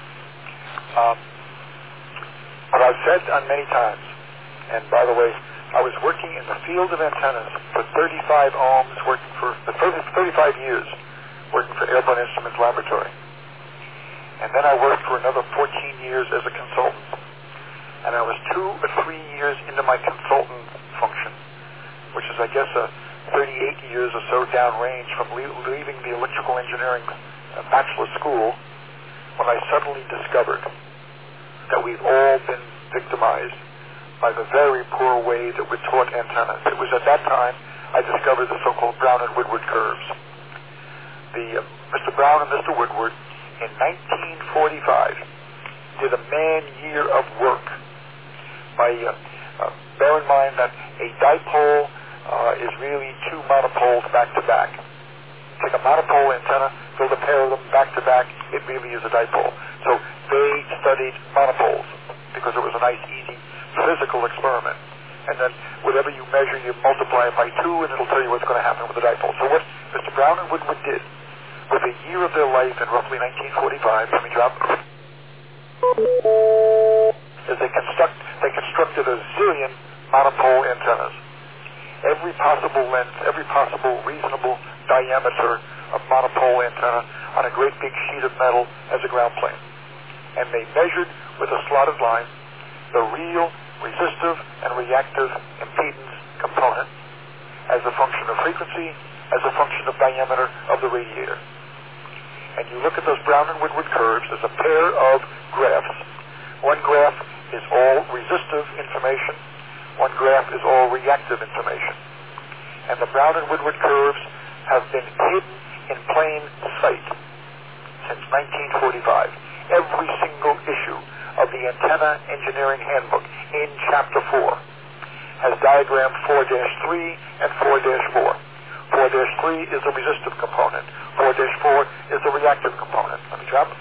What I've said on many times, and by the way, I was working in the field of antennas for 35 ohms, working for 35 years, working for Airborne Instruments Laboratory. And then I worked for another 14 years as a consultant. And I was 2 or 3 years into my consultant function, which is, I guess, 38 years or so downrange from leaving the electrical engineering bachelor school, when I suddenly discovered that we've all been victimized by the very poor way that we're taught antennas. It was at that time I discovered the so-called Brown and Woodward curves. Mr. Brown and Mr. Woodward, in 1945, did a man-year of work by, bear in mind that a dipole is really 2 monopoles back-to-back. Take a monopole antenna, build a pair of them back-to-back, it really is a dipole. So they studied monopoles because it was a nice, easy physical experiment. And then whatever you measure, you multiply it by 2, and it'll tell you what's going to happen with the dipole. So what Mr. Brown and Woodward did, with a year of their life in roughly 1945, let me drop, is they constructed a zillion monopole antennas. Every possible length, every possible reasonable diameter of monopole antenna on a great big sheet of metal as a ground plane. And they measured with a slotted line the real resistive and reactive impedance component as a function of frequency, as a function of diameter of the radiator. And you look at those Brown and Woodward curves, there's a pair of graphs. One graph is all resistive information. One graph is all reactive information. And the Brown and Woodward curves have been hidden in plain sight since 1945. Every single issue of the Antenna Engineering Handbook in Chapter 4 has diagrammed 4-3 and 4-4. 4-3 is the resistive component. 4-4 is the reactive component. Let me drop.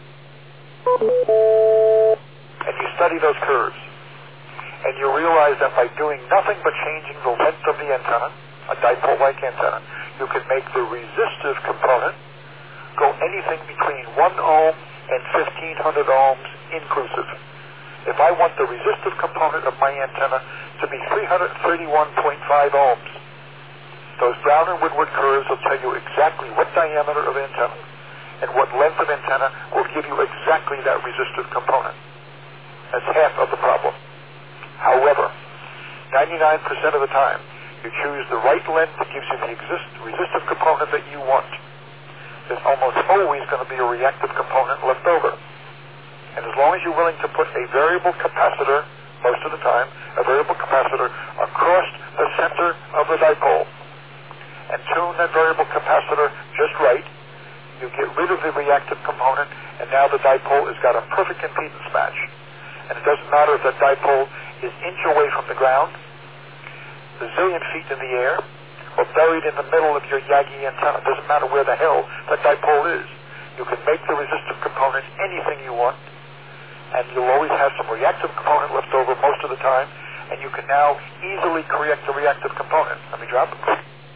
And you study those curves. And you realize that by doing nothing but changing the length of the antenna, a dipole-like antenna, you can make the resistive component go anything between 1 ohm and 1,500 ohms inclusive. If I want the resistive component of my antenna to be 331.5 ohms, those Brown Brown and Woodward curves will tell you exactly what diameter of antenna and what length of antenna will give you exactly that resistive component. That's half of the problem. However, 99% of the time, you choose the right length that gives you the resistive component that you want. There's almost always going to be a reactive component left over. And as long as you're willing to put a variable capacitor, most of the time, a variable capacitor across the center of the dipole, and tune that variable capacitor just right, you get rid of the reactive component, and now the dipole has got a perfect impedance match. And it doesn't matter if that dipole is inch away from the ground, a zillion feet in the air, or buried in the middle of your Yagi antenna. It doesn't matter where the hell that dipole is. You can make the resistive component anything you want, and you'll always have some reactive component left over most of the time, and you can now easily correct the reactive component. Let me drop it.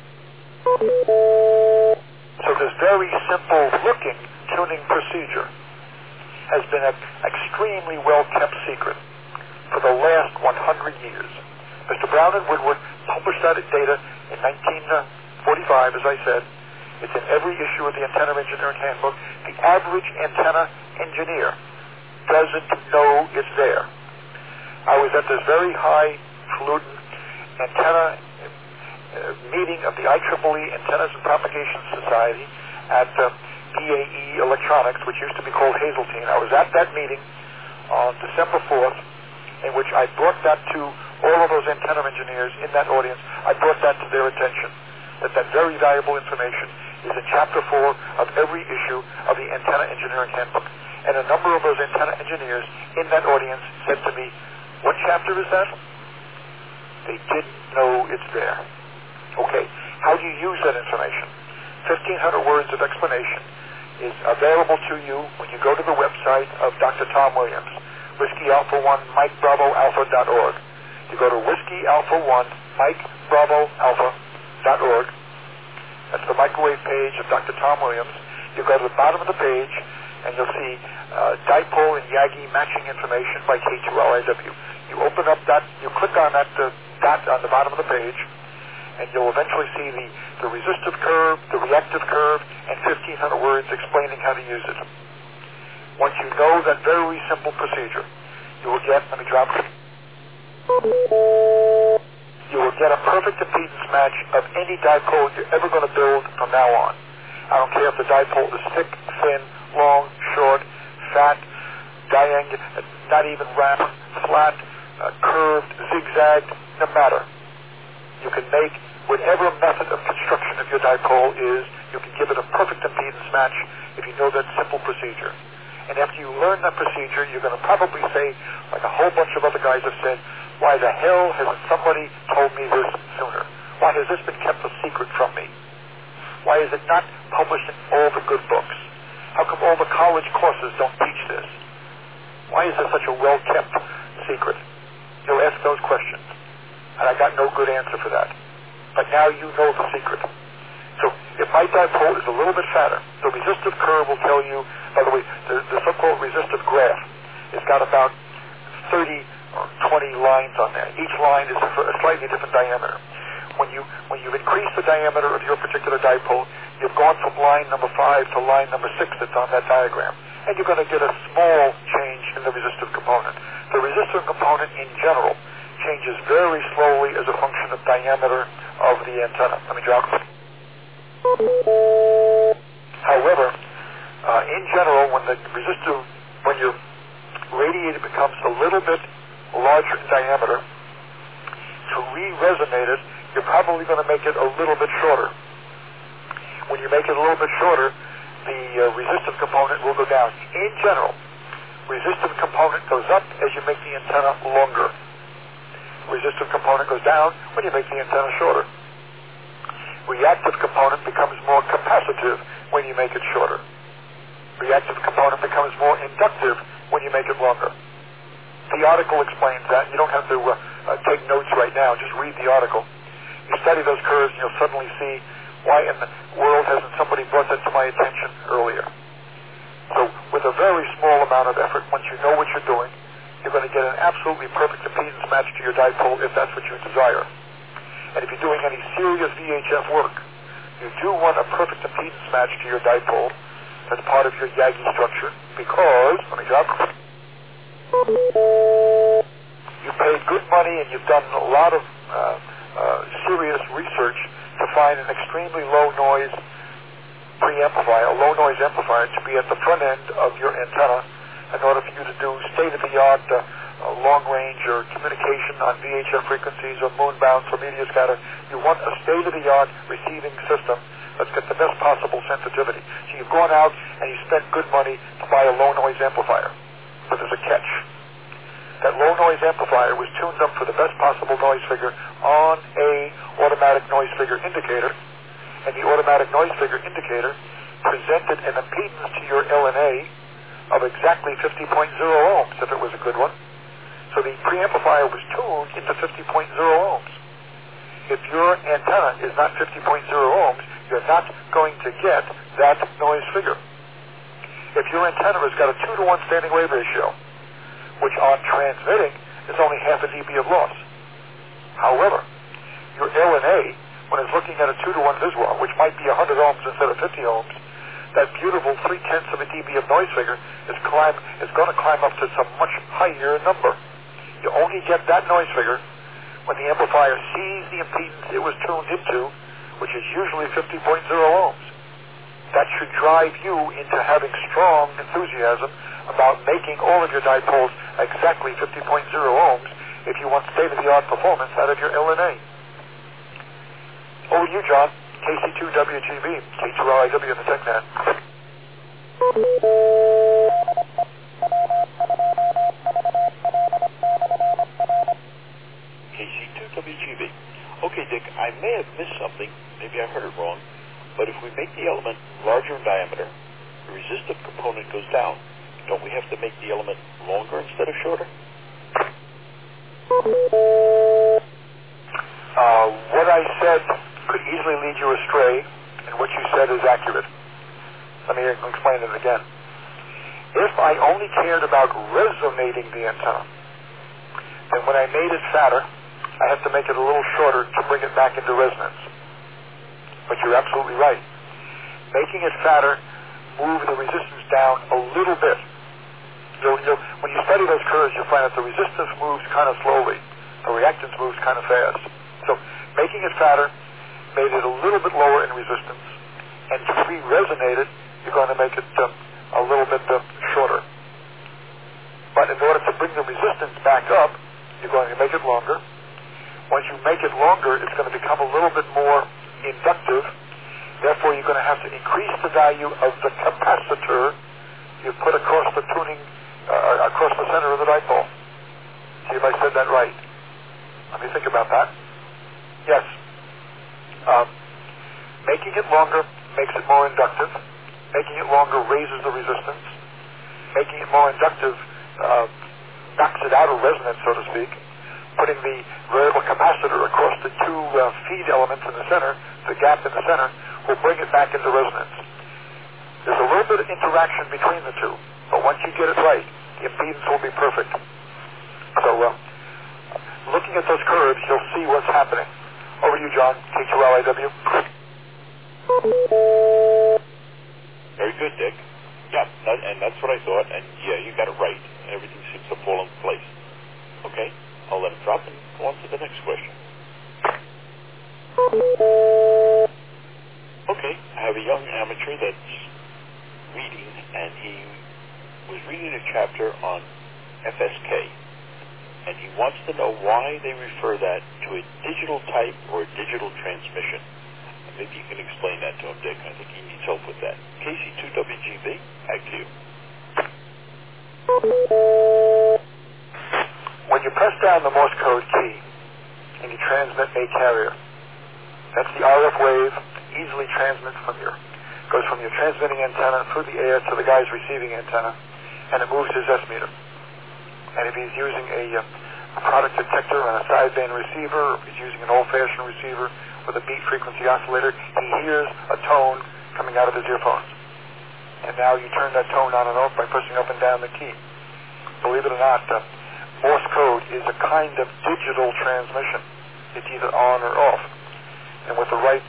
So this very simple looking tuning procedure has been an extremely well-kept secret for the last 100 years. Mr. Brown and Woodward published that data in 1945, as I said. It's in every issue of the Antenna Engineering Handbook. The average antenna engineer doesn't know it's there. I was at this very highfalutin antenna meeting of the IEEE Antennas and Propagation Society at BAE Electronics, which used to be called Hazeltine. I was at that meeting on December 4th, in which I brought that to all of those antenna engineers in that audience. I brought that to their attention, that very valuable information is in Chapter 4 of every issue of the Antenna Engineering Handbook. And a number of those antenna engineers in that audience said to me, "What chapter is that?" They didn't know it's there. Okay, how do you use that information? 1,500 words of explanation is available to you when you go to the website of Dr. Tom Williams, Whiskey Alpha 1 Mike Bravo Alpha.org. You go to Whiskey Alpha 1 Mike Bravo Alpha.org. That's the microwave page of Dr. Tom Williams. You go to the bottom of the page, and you'll see dipole and Yagi matching information by K2LIW. You open up that, you click on that dot on the bottom of the page, and you'll eventually see the resistive curve, the reactive curve, and 1,500 words explaining how to use it. Once you know that very simple procedure, you will get, let me drop it, you will get a perfect impedance match of any dipole you're ever going to build from now on. I don't care if the dipole is thick, thin, long, short, fat, diagonal, not even round, flat, curved, zigzagged, no matter. You can make whatever method of construction of your dipole is, you can give it a perfect impedance match if you know that simple procedure. And after you learn that procedure, you're going to probably say, like a whole bunch of other guys have said, why the hell hasn't somebody told me this sooner? Why has this been kept a secret from me? Why is it not published in all the good books? How come all the college courses don't teach this? Why is this such a well-kept secret? You'll ask those questions. And I got no good answer for that. But now you know the secret. So if my dipole is a little bit fatter, the resistive curve will tell you, by the way, the so-called resistive graph has got about 30 or 20 lines on there. Each line is a slightly different diameter. When you've increased the diameter of your particular dipole, you've gone from line number 5 to line number 6 that's on that diagram. And you're going to get a small change in the resistive component. The resistive component in general changes very slowly as a function of diameter of the antenna. Let me drop it. However, in general, when your radiator becomes a little bit larger in diameter, to re-resonate it, you're probably going to make it a little bit shorter. When you make it a little bit shorter, the resistive component will go down. In general, resistive component goes up as you make the antenna longer. Resistive component goes down when you make the antenna shorter. Reactive component becomes more capacitive when you make it shorter. Reactive component becomes more inductive when you make it longer. The article explains that. You don't have to take notes right now. Just read the article. You study those curves and you'll suddenly see why in the world hasn't somebody brought that to my attention earlier. So with a very small amount of effort, once you know what you're doing, you're going to get an absolutely perfect impedance match to your dipole if that's what you desire. And if you're doing any serious VHF work, you do want a perfect impedance match to your dipole. That's part of your Yagi structure because, let me drop. You paid good money and you've done a lot of serious research to find an extremely low noise preamplifier, a low noise amplifier to be at the front end of your antenna in order for you to do state-of-the-art long-range or communication on VHF frequencies or moon bounce or media scatter. You want a state-of-the-art receiving system that's got the best possible sensitivity. So you've gone out and you spent good money to buy a low-noise amplifier. But there's a catch. That low-noise amplifier was tuned up for the best possible noise figure on a automatic noise figure indicator, and the automatic noise figure indicator presented an impedance to your LNA of exactly 50.0 ohms if it was a good one. So the preamplifier was tuned into 50.0 ohms. If your antenna is not 50.0 ohms, you're not going to get that noise figure. If your antenna has got a 2-to-1 standing wave ratio, which on transmitting is only half a dB of loss. However, your LNA, when it's looking at a 2-to-1 visual, which might be 100 ohms instead of 50 ohms, that beautiful 0.3 of a dB of noise figure is going to climb up to some much higher number. You only get that noise figure when the amplifier sees the impedance it was tuned into, which is usually 50.0 ohms. That should drive you into having strong enthusiasm about making all of your dipoles exactly 50.0 ohms if you want state-of-the-art performance out of your LNA. Over to you, John. KC2WGB, K2LIW in the TechNet. KC2WGB. Okay, Dick, I may have missed something. Maybe I heard it wrong. But if we make the element larger in diameter, the resistive component goes down. Don't we have to make the element longer instead of shorter? What I said could easily lead you astray, and what you said is accurate. Let me explain it again. If I only cared about resonating the antenna, then when I made it fatter, I have to make it a little shorter to bring it back into resonance. But you're absolutely right. Making it fatter moves the resistance down a little bit. When you study those curves, you'll find that the resistance moves kind of slowly. The reactance moves kind of fast. So making it fatter made it a little bit lower in resistance. And to re-resonate it, you're going to make it a little bit shorter. But in order to bring the resistance back up, you're going to make it longer. Once you make it longer, it's going to become a little bit more inductive. Therefore, you're going to have to increase the value of the capacitor you put across the tuning, across the center of the dipole. See if I said that right. Let me think about that. Yes. Making it longer makes it more inductive. Making it longer raises the resistance. Making it more inductive knocks it out of resonance, so to speak. Putting the variable capacitor across the two feed elements in the center, the gap in the center, will bring it back into resonance. There's a little bit of interaction between the two, but once you get it right, the impedance will be perfect. So, looking at those curves, you'll see what's happening. Over to you, John, K2LIW. Very good, Dick. Yeah, and that's what I thought, and yeah, you got it right. Everything seems to fall in place. Okay, I'll let it drop and go on to the next question. Okay, I have a young amateur that's reading, and he was reading a chapter on FSK, and he wants to know why they refer that to a digital type or a digital transmission. Maybe you can explain that to him, Dick. I think he needs help with that. KC2WGB, back to you. When you press down the Morse code key and you transmit a carrier, that's the RF wave, easily transmits goes from your transmitting antenna through the air to the guy's receiving antenna, and it moves his S meter. And if he's using a product detector and a sideband receiver, or if he's using an old-fashioned receiver with a beat frequency oscillator, he hears a tone coming out of his earphones. And now you turn that tone on and off by pushing up and down the key. Believe it or not, Morse code is a kind of digital transmission. It's either on or off. And with the right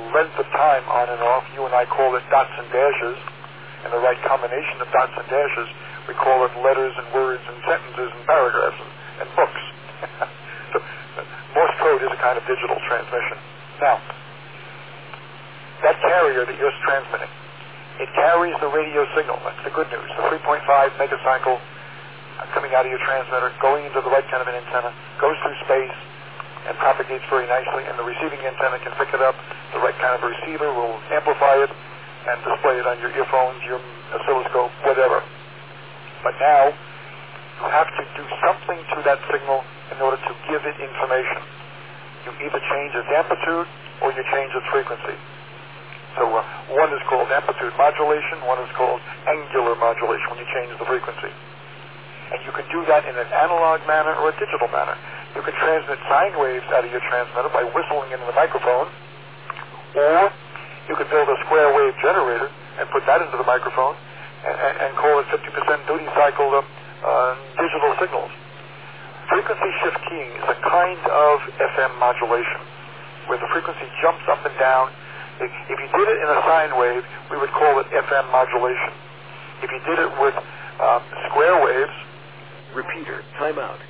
length of time on and off. You and I call it dots and dashes, and the right combination of dots and dashes, we call it letters and words and sentences and paragraphs and books. So Morse code is a kind of digital transmission. Now, that carrier that you're transmitting, it carries the radio signal. That's the good news. The 3.5 megacycle coming out of your transmitter, going into the right kind of an antenna, goes through space and propagates very nicely, and the receiving antenna can pick it up. The right kind of receiver will amplify it and display it on your earphones, your oscilloscope, whatever. But now, you have to do something to that signal in order to give it information. You either change its amplitude or you change its frequency. So one is called amplitude modulation, one is called angular modulation when you change the frequency. And you can do that in an analog manner or a digital manner. You can transmit sine waves out of your transmitter by whistling into the microphone, or you could build a square wave generator and put that into the microphone and call it 50% duty cycle digital signals. Frequency shift keying is a kind of FM modulation where the frequency jumps up and down. If you did it in a sine wave, we would call it FM modulation. If you did it with square waves... Repeater, timeout.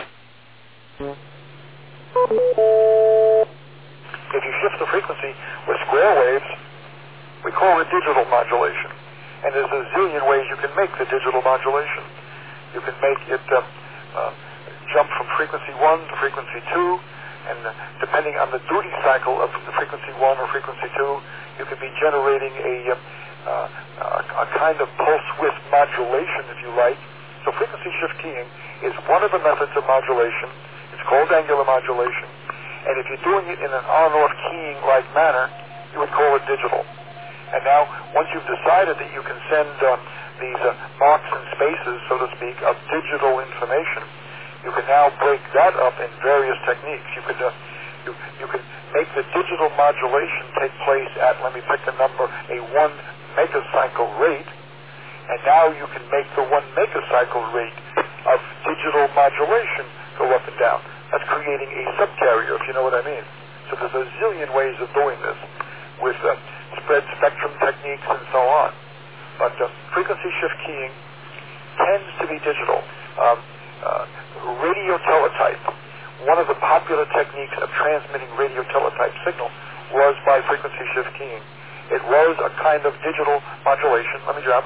If you shift the frequency with square waves, we call it digital modulation. And there's a zillion ways you can make the digital modulation. You can make it jump from frequency 1 to frequency 2, and depending on the duty cycle of the frequency 1 or frequency 2, you could be generating a kind of pulse width modulation, if you like. So frequency shift keying is one of the methods of modulation. It's called angular modulation. And if you're doing it in an on-off keying-like manner, you would call it digital. And now, once you've decided that you can send these marks and spaces, so to speak, of digital information, you can now break that up in various techniques. You could make the digital modulation take place at, let me pick a number, a 1 megacycle rate, and now you can make the 1 megacycle rate of digital modulation go up and down. That's creating a subcarrier, if you know what I mean. So there's a zillion ways of doing this with spread spectrum techniques and so on. But frequency shift keying tends to be digital. Radio teletype, one of the popular techniques of transmitting radio teletype signal was by frequency shift keying. It was a kind of digital modulation. Let me drop.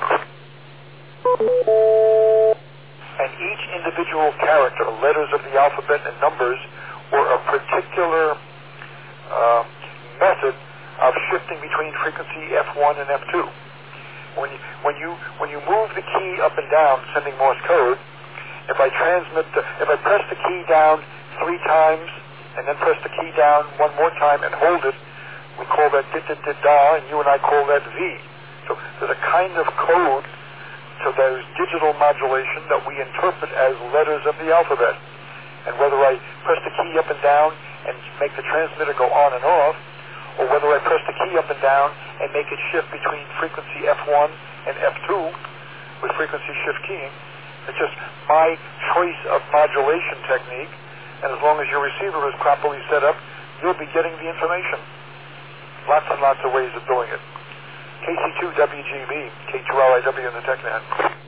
And each individual character, letters of the alphabet and numbers, were a particular method of shifting between frequency F1 and F2. When you move the key up and down, sending Morse code, if I press the key down 3 times and then press the key down 1 more time and hold it, we call that da, and you and I call that V. So there's a kind of code to those digital modulation that we interpret as letters of the alphabet. And whether I press the key up and down and make the transmitter go on and off, or whether I press the key up and down and make it shift between frequency F1 and F2 with frequency shift keying, it's just my choice of modulation technique, and as long as your receiver is properly set up, you'll be getting the information. Lots and lots of ways of doing it. KC2WGB, K2LIW in the TechNet.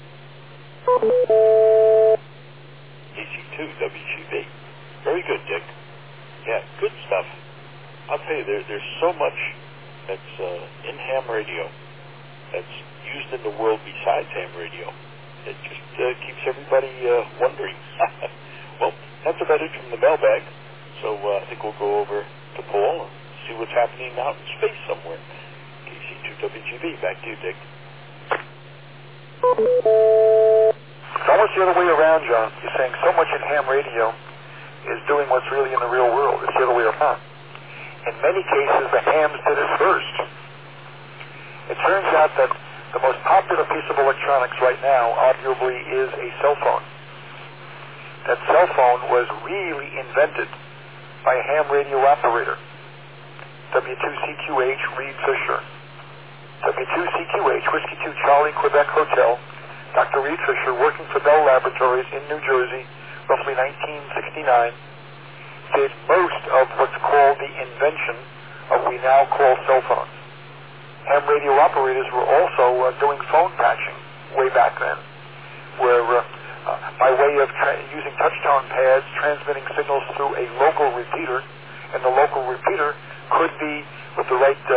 KC2WGB. Very good, Dick. Yeah, good stuff. I'll tell you, there's so much that's in ham radio that's used in the world besides ham radio. It just keeps everybody wondering. Well, that's about it from the mailbag. So I think we'll go over to Paul and see what's happening out in space somewhere. KC2WGB, back to you, Dick. It's almost the other way around, John. You're saying so much in ham radio is doing what's really in the real world. It's the other way around. In many cases, the hams did it first. It turns out that the most popular piece of electronics right now, arguably, is a cell phone. That cell phone was really invented by a ham radio operator, W2CQH Reed Fisher. W2CQH, Whiskey 2 Charlie, Quebec Hotel, Dr. Reed Fisher, working for Bell Laboratories in New Jersey, roughly 1969, did most of what's called the invention of what we now call cell phones. Ham radio operators were also doing phone patching way back then, where by way of using touch-tone pads, transmitting signals through a local repeater, and the local repeater could be, with the right